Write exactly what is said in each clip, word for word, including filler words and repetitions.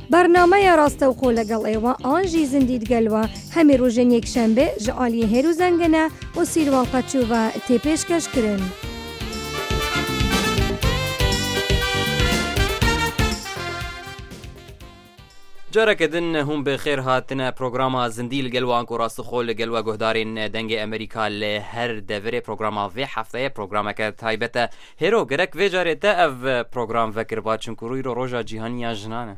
برنامه راسته و خو لگل ایوان آنجی زندید گلوا همی روژن یک شنبه جعالی هیرو زنگنه و سیروان قچو و تیپیش کش کرن. جارك دن هم بخير هاتنا برنامج زنديل جلوان كراس خول جلوا جهدارين دنج أمريكا لهر دفري برنامج في حفلة برنامج كتايبته هيرو جرك في جارته أف برنامج فكر باتشون كروي رو روجا جهانية جنانة.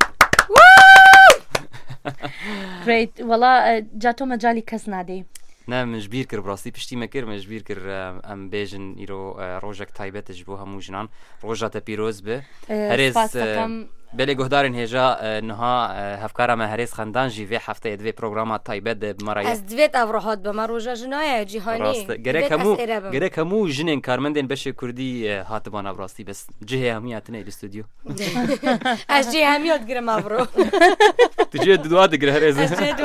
Great. والله جاتو مجالي كسنادي. نعم مجبير كر براسي بشتي مكر مجبير كر أم بيجن يرو روجك تايبته جبوها موجنان روجا تبيروز به هريز بله جهدارن هجا نها هفکارم هریس خندان جیوی هفته دوی برنامه تایبت بمرای از دویت افراحات بمروجا جنای جهانی راست گره کمو گره کمو جنین کارمندین بشه کردی هاتبان ابراستی بس جه همیاتنه الاستودیو از جه همیات گرم افرو تجي دواد گره هریز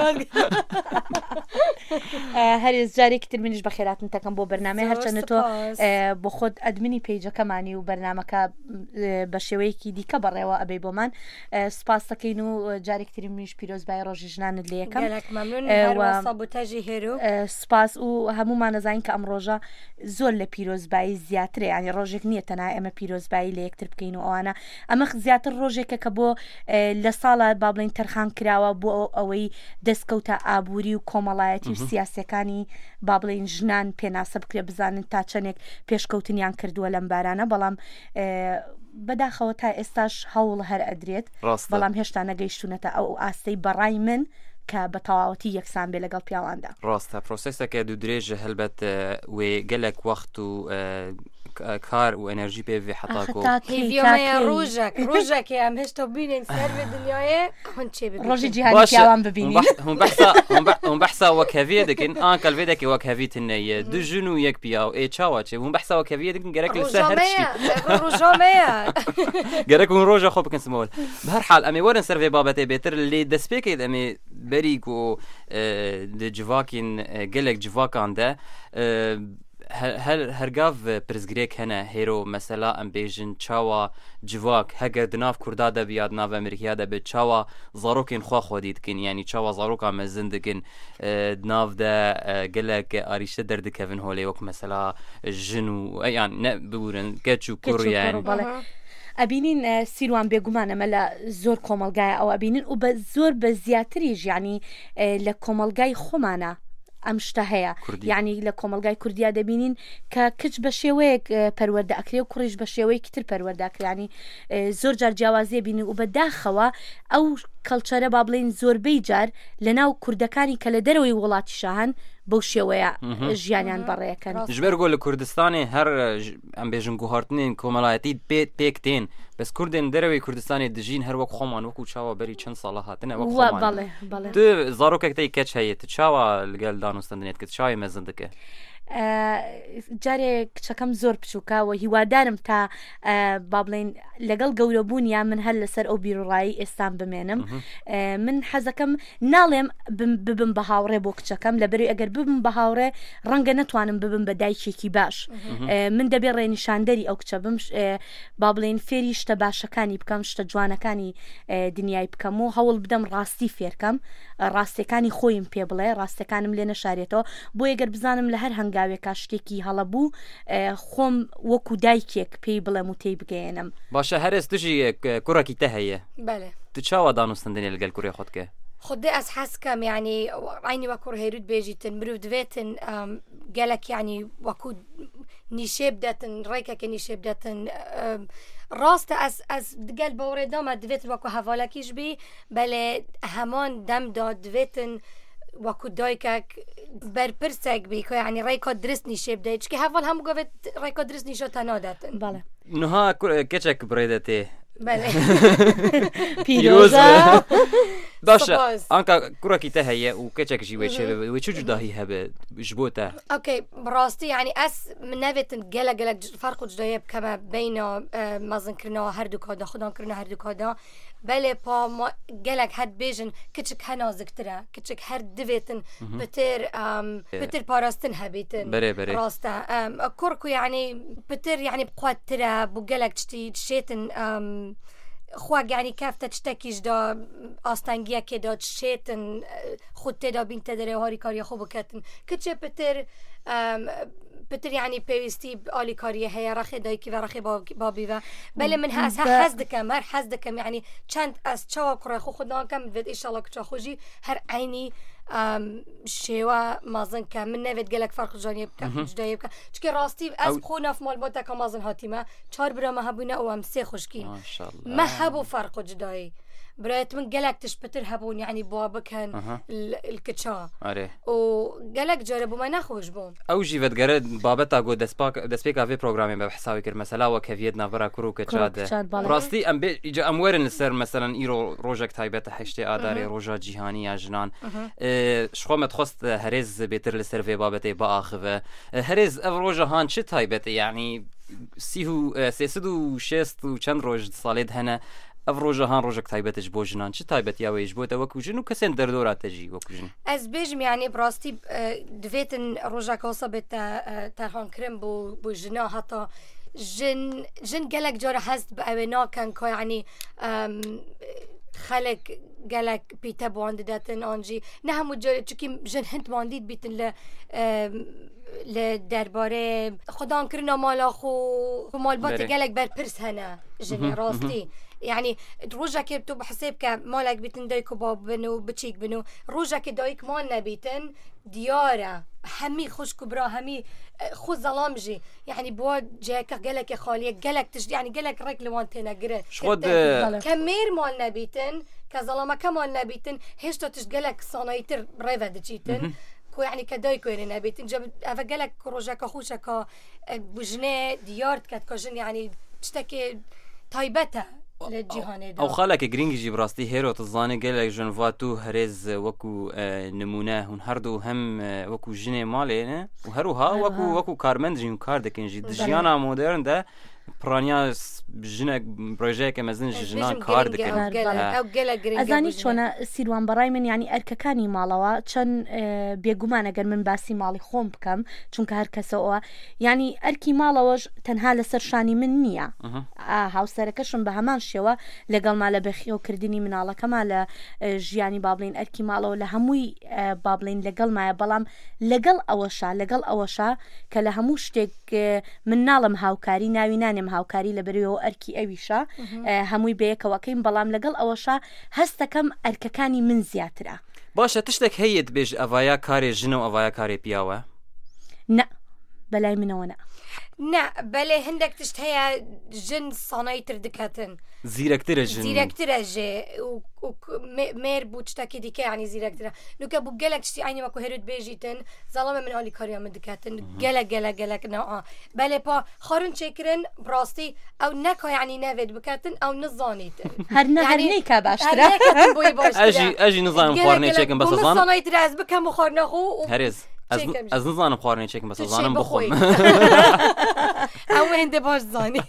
هریز جاری کتر منش بخیرات انت کم بو برنامه هرچند تو با خود ادمینی پیجا کمانی و برنامه که بشوی کی دی کبره و ابی من سپاس تكينو جاري كتير منيش بيروز باي روجي جنان اللي يكم قالك ممنون هر وصابوتاجي هيرو سپاس و همو ما نزاين كأم روجا زول لبيروز باي زياتر يعني روجك نيتنا اما بيروز باي اللي يكتر بكينو او انا اما زياتر روجي ككبو لصالة بابلين ترخان كراوة بو اوي دسكوتا ابوري و كومالايتي و سياسي كاني بابلين جنان بيناسب كريا بزانن تا چنك پێشکەوتنیان کردووە لەم بارانە بەڵام بەداخەوە تا ئێستاش هەوڵ هەر ئەدرێت بەڵام هێشتا نەگەیشتونەتە ئەو ئاستەی بەڕای من کە بە تەواوەتی یەکسان بێ لەگەڵ پیاواندا ڕاستە پرۆسێسێکە دوو درێژە هەلبەت وێ گەلێک وەخت و کار و ئەنەرژی پێ بێ حەتاکۆ هیڤیۆمەیە ڕۆژێک ڕۆژێکی ئەم هێشتا بینین سەروێ دنیایە هەن چێ ببینین ڕۆژی جیهانی پیاوان ببینین هون بەحسا هون بەحسا وەک هەڤیە دەکەن ئان کەلڤێ دەکێ وەک هەڤیتنەیە دوو ژن و یەک پیا و ئێ چاوە چێ هون بەحسا وەک هەڤیە دەکەن گەرەک لەسەر هەرشتی ڕۆژۆمەیە گەرەک هون ڕۆژە خۆ بکەن سمەوە بەهەرحاڵ ئەمێ وەرن سەر vê بابەتێ بێتر لێ دەست پێکەیت ئەمێ بەریک و جڤاکین gelek civakan de her hergav pirzgirêk hene hêro mesela em bêjin çawa civak heger di nav Kurda de biya di nav Amerîkaya de bi çawa zarokên xwe xwedî dikin yanî çawa zaroka mezin dikin di nav de gelek arîşte derdikevin holê wek mesela jin û yan ne bibûrin keç û kur yani ئەبینین سیروان بێگومانەمە لە زۆر کۆمەلگایە ئەو ئەبینین و بە زۆر بە زیاتریش ینی لە کۆمەلگای خۆمانە ئەم شتە هەیە یعنی لە کۆمەلگای کوردیا دەبینین کە کچ بە شێوەیەک پەروەردە ئەکرێ و کوڕیش بە شێوەیەکی تر پەروەردەکرانی زۆر جار جیاوازیە بینی و بەداخەوە ئەو کەڵچەرە با بڵێن زۆربەی جار لە ناو کوردەکانی کە لە دەرەوەی وڵاتی شاهن بەو شێوەیە ژیانیان بەڕێەکەن ژبەر گۆ لە کوردستانی هەر ئەم بێژن گوهارتنین کۆمەڵایەتی پێت پێک تێن بەس کوردێن دەرەوەی کوردستانی دژین هەر وەک خۆمان وەکو چاوە بەری چەند ساڵە هاتنە وەک خۆمان تو زارۆکێک کەچ هەیە چاوە لەگەڵ دانوستاندنێت کە چاوی مەزن دەکە جارێک کچەکەم زۆر بچووکە و هیوادارم تا با بڵێن لەگەڵ گەورەبوونیان من هەر لەسەر ئەو بیرڕایی ئێستان بمێنم من حەزەکەم ناڵێم ببم بە هاوڕێ بۆ کچەکەم لەبەری ئەگەر ببم بە هاوڕێ ڕەنگە نەتوانم ببم بە دایکێکی باش من دەبێ ڕێنیشاندەری ئەو کچە بم با بڵێن فێری شتە باشەکانی بکەم شتە جوانەکانی دنیای بکەم و هەوڵ بدەم ڕاستی فێرکەم ڕاستیەکانی خۆیم پێ بڵێ ڕاستەکانم لێ نەشارێتەوە بۆ ئەگەر بزانم لە هەر هەنگاوێکا شتێکی هەڵەبوو خۆم وەکو دایکێک پێی بڵێم و تێی بگەێنم باشە هەرێز توژی کوڕێکی تە هەیە تو چاوە دانوستاندنێ لەگەڵ کوڕی خۆت کە خدي أس حسكم يعني عيني وكور هيرود بيجيتن مرود دويتن قالك يعني وكو نيشيب داتن ريكا كنيشيب داتن راست أس أس دقال بوريدا ما دويتن وكو هفالكيش بي بل همان دم داد دويتن وكو دايكك برپرسك بيكو يعني ريكا درس نيشيب دايش كي هفال هم قوت ريكا درس نيشو تناداتن بله نها كيشك بريدتي بله پیروزه باشه آنکه کوڕێکی تە هەیە و کەچێکیشی وێ چ جوداهی هەبێ ji بۆ te اوكي براستي يعني اس من نەوێتن gelek gelek فرق و جدایە بکەمە بینە مەزنکردنەوە هەردووکەدا خوددانکردنە هەردووکەدا بەلێ پا gelek هەر بێژن کچک هە نازکترە کچک هەر دوێتن بتر بتر پاراستن هەبێتن ڕاستە کوڕک و یعنی بتر یعنی بقواترە بۆ gelek شتی شێتن خواق يعني كافتا تشتكيش دا آستانگیا که دا شیتن خود تدا بین تدره هاری کاری خوب کتن کچه پتر پتر يعني بيستي آلی کاریه هیا رخی دایی که و رخی بابی و بله من هست حز دکم هر حز دکم يعني چند از چوا کرای خو خود ناکم بید ایشالا کچا خوشی هر عینی شیوا مازن که من نوید گلک فرق جانی بکن جدایی بکن چون راستی از خو ناف مال باتا که مازن هاتیمه چهار برا مهبونه او هم سه خوشکی مهبو فرق جدایی برایت من گلک تشبتر هبون يعني بوابكن الكتشا آره و گلک جربو ما نخوش بون او جيفت جرد بابتا جو دسباك دسبيكا في برنامج بحساوي كر مثلا وكفيت نافرا كرو كتشاد راستي ام بي اجا امورن السر مثلا ايرو روجك تايبت حشتي اداري روجا جيهاني جنان شخو متخص هرز بيتر السر في بابتي باخذ هرز روجا هان شي تايبت يعني سيهو سيسدو شيستو چند روج صالد هنا افروجا هان روجك تايبتش بوجنان چه تايبت يا ويج بوتا وكوجن وكسن دردورات تجي وكوجن از بيجم يعني براستي دفيتن روجا كوصبت تاهان كريم بو بوجنا حتى جن جن قالك جرى حسد بأوينا كان كو يعني خلق قالك بيتا بواندداتن انجي نهم جرى چكي جن هند بانديد بيتن ل لدرباره خدان كرنا مالا خو مال بات قالك بر برس هنا جن راستي يعني روجا كي بتو بحساب كمالك بيتن دايكو باب بنو بتشيك بنو روجا كي دايك مالنا بيتن ديارة همي خوش كبرا همي خو ظلامجي يعني بود جاك قالك يا خالي قالك تش يعني قالك رك لوانتنا قرا شخود كمير مالنا بيتن كظلامه كمالنا بيتن هيش تش قالك صنايتر ريفا دجيتن كو يعني كدايكو يعني بيتن جاب افقالك روجا كخوشا كا بجنه ديارت كات كجن يعني تشتكي طيبتها او خالك جرينجي براستي هيرو تزاني قالك جنفاتو هرز وكو نمونه هون هردو هم وكو جني مالينه وهروها وكو وكو كارمند جين كاردكن جي دجيانا مودرن ده برانيا جنك بروجيك مزن جنان كاردكن او قالك جرينجي ازاني شونا سيروان براي من يعني ارككاني مالوا چن بيغمان اگر من باسي مالي خوم بكم چونك هر كسو يعني اركي مالوج تنها لسرشاني من نيه اه هاوسركشن بهمان شوا لەگەڵ مالە بەخیەوە کردنی مناڵەکەما لە ژیانی بابلین ئەرکی ماڵەوە لە هەمووی بابلین لەگەڵ مایە بەڵام لەگەڵ ئەوەشا لەگەڵ ئەوەشا کە لە هەموو شتێک مناڵم هاوکاری ناوی نانێم هاوکاری لە بەرەوە ئەرکی ئەویشە هەمووی بەیەکەوەکەین بەڵام لەگەڵ ئەوەشا هەستەکەم ئەرکەکانی من زیاترە باشە تشتێک هەیەت بێژ ئەڤایە کارێ ژنە و ئەڤایە کارێ پیاوە نە بەلای منەوە نە نا بله هندك تشت هي جن صنايتر دكاتن زيركتر جن زيركتر جي و مير بوتشتاكي ديكا يعني زيركتر لو كابو جالك تشتي عيني ماكو هيرود بيجيتن ظلمه من اولي كاريا من دكاتن جالك جالك جالك نوعا بله با خارن شكرن براستي او نكا يعني نافد بكاتن او نظانيتن هرنا هرنيكا باشترا هرنيكا بوي باشترا اجي اجي نظام خارني شكن بس ظان صنايتر از بكم خارنا خو هرز از نزانم خارنی چکم بس زانم بخوم او هنده باش زانی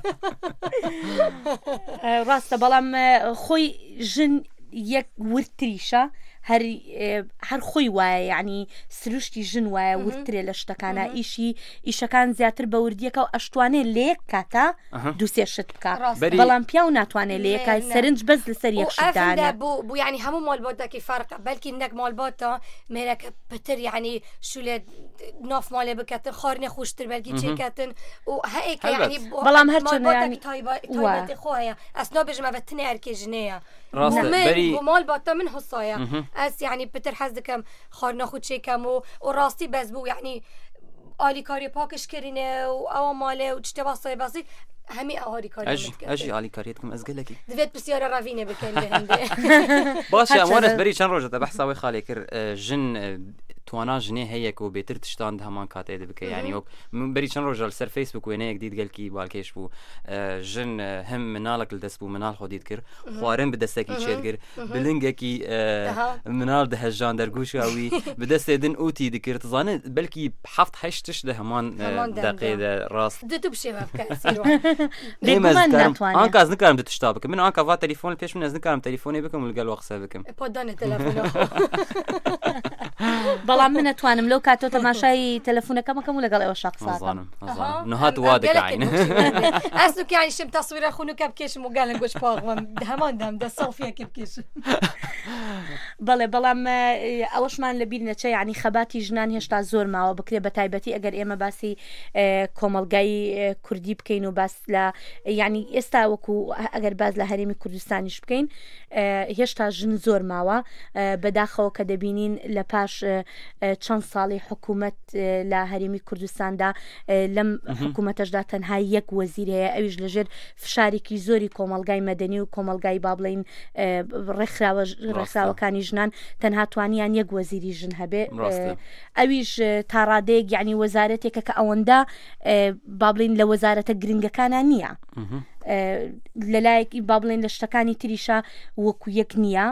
راسته بەڵام خۆی ژن یەک ورتریشە هەر هەر خۆی وایە یعنی سروشتی ژن وایە ورترێ لە شتەکانە ئیشی ئیشەکان زیاتر بە وردیەکە و ئەشتوانێت لە یەک کاتە دووسێ شت بکە بەڵام پیاو ناتوانێت لە یەکای سەرنج بەس لەسەر یەک شتدانە بوو یعنی هەموو مالباتێکی فەرقە بەلکی نەک مالباتە مێرەکە پتر یعنی شولێت ناف مالێ بکەتن خارنێ خوشتر بەلکی چێکەتن و هەیەکە یعنی بەڵام هەرچەندە تایبەتی خۆ هەیە ئەس نابێژمە بە تنێ ئەرکێ ژنەیە من مالباتە من هەسایە ئەس یعنی پتر حەز دەکەم خارنە خو چێکەم و و ڕاستی بەس بوو یعنی ئالیکاری پاکش کردینێ و ئەوە مالێ و شتێ باسای باسی هەمی ئەواری کاری ئەژی ئالیکاریەتکەم ئەزگەلێکی دەبێت پرسیارە ڕاوینێ بکەین لە هەندێ باشە ئەوانەت بەری چەند ڕۆژە بەحساوی خاڵێ کرد ژن توانا ژنێ هەیەک و بێتر تشتان هەمان کاتێ دەبکە یعنی وەک من بەری چەند ڕۆژە لەسەر فەیسبوک وێنەیەک دیت گەلکی باڵکێش بوو ژن هەم مناڵێک لە دەست بوو مناڵ خۆ دیت کرد خوارن بەدەستێکی چێت کرد بلنگێکی مناڵ دەهەژان دەرگوشاوی بەدەستێدن ئوتی دکرد تزانێت بەلکی حەفت هەشت تش لە هەمان دەقێدە ڕاست دوو بشێوە بکە ئان کاس نکارم دتشتا بکەم من ئان کاوا تەلیفۆن پێش من ئەز نکارم تەلیفۆنێ بکەم و لەگەڵ وە قسە بکەم بەڵام بەڵام من نەتوانم لەو کاتۆ تەماشای تەلەفۆنەکەمەکەم و لەگەڵ ئێوە شەقساکەم نهات وا دەکەین ئەس نوکیانی شم تەسویرە خونوکە بکێشم و گەلن گۆش پاڵم هەماندام دە سەڵفیەکە بکێشم بەڵێ بەڵام ئەوەشمان لەبیر نەچێ ینی خەباتی ژنان هێشتا زۆر ماوە بکرێ بە تایبەتی ئەگەر ئێمە باسی کۆمەلگای کوردی بکەین و باس لە ینی ئێستا وەکو ئەگەر باز لە هەرێمی کوردستانیش بکەین هێشتا ژن زۆر ماوە بەداخەوە کە دەبینین لە پاش چەند ساڵی حکوومەت لە هەرێمی کوردستاندا لەم حکوومەتەشدا تەنها یەک وەزیر هەیە ئەویش لەژێر فشارێکی زۆری کۆمەلگای مەدەنی و کۆمەلگای با بڵین ڕێکخراوەکانی ژنان تەنها توانیان یەک وەزیری ژن هەبێ ئەویش تا ڕادەیەک یعنی وەزارەتێکە کە ئەوەندە با بڵین لە وەزارەتە گرنگەکانان نییە لەلایەکی با بڵێن لە شتەکانی تریشە وەکو یەک نییە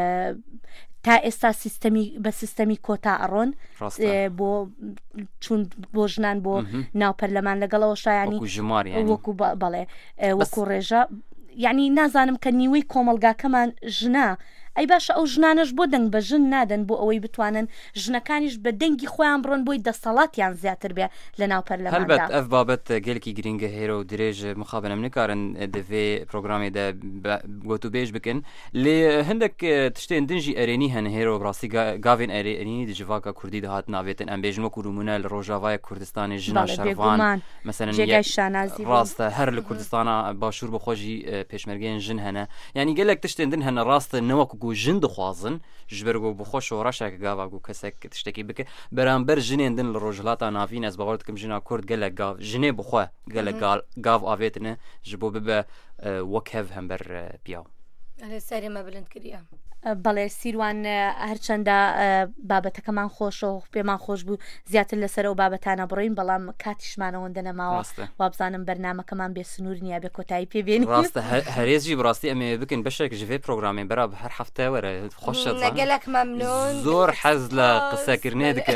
تا ئێستا سیستەمی بە سیستەمی کۆتا ئەڕۆن بۆ چون بۆ ژنان بۆ ناو پەرلەمان لەگەڵەوە شایانی وەکو بەڵێ وەکو ڕێژە یعنی نازانم کە نیوەی کۆمەلگاکەمان ژنا ئەی باشە ئەو ژنانش بۆ دەنگ بە ژن نادەن بۆ ئەوەی بتوانن ژنەکانیش بە دەنگی خۆیان بڕۆن بۆی دەسەڵاتیان زیاتر بێ لە ناو پەرلەماندا هەلبەت ئەف بابەت گەلکی گرنگە هێرە و درێژ مخابنم نکارن دەvێ پرۆگرامێدا گوتوبێژ بکەن لێ هەندێک تشتێن دنجی ئەرێنی هەن هێرە و ڕاستی گاوێن ئەرێنی دژڤاکە کوردی دەهات ناوێتن ئەم بێژن وەکو رومونە لە ڕۆژاوای کوردستانی ژنا شەروان مەسەلەن ڕاستە هەر لە کوردستانە باشوور بە خۆشی پێشمەرگەیان ژن هەنە ینی گەلێک تشتێن دن هەنە ڕاستە نەوەکو ژن دخوازن ژبەرگۆ بخۆشەوە ڕەشێکە گاواگو کەسێک تشتێکی بکە بەرامبەر ژنێندن لە ڕۆژهڵاتە ناوین ئەس بەڕۆتکەم ژنا کورد گەلە گاو ژنێ بخوا گەلە گاو ئاوێتنە ji بۆ ببە وەک هەv هەمبەر پیاو سەرێمە بلند کردە بەڵێ سیروان هەرچەندە بابەتەکەمان خۆشەوە پێمان خۆش بوو زیاتر لەسەر ئەو بابەتانە بڕۆین بەڵام کاتیشمانەوەندە نەماوە وابزانم بەرنامەکەمان بێ سنوور نییە بێ کۆتایی پێبێنی ڕاستە هەرێزی بڕاستی ئەمێ بکەین بەشێک ژێ پرۆگرامی بەرا هەر هەفتە وەرە خۆشە گەلک مەمنون زۆر حەز لە قسەکردنێ دکە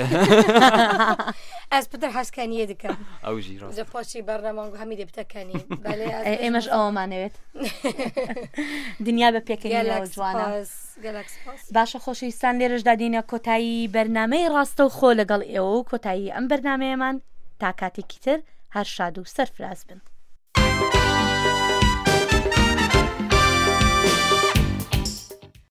ئەس پتر حەزکانیە دکەم ئەوژی ڕاستە پۆچی بەرنامە هەمی دێ بتەکەنی ئێمەش ئەوەمانەوێت دنیا بە پێکەنی جوانە باشە خۆشەویستان لێرەشدا دێنە کۆتایی بەرنامەی ڕاستە و خۆ لەگەڵ ئێوە و کۆتایی ئەم بەرنامەیەمان تا کاتێکی تر هەر شاد و سەرفراز بن.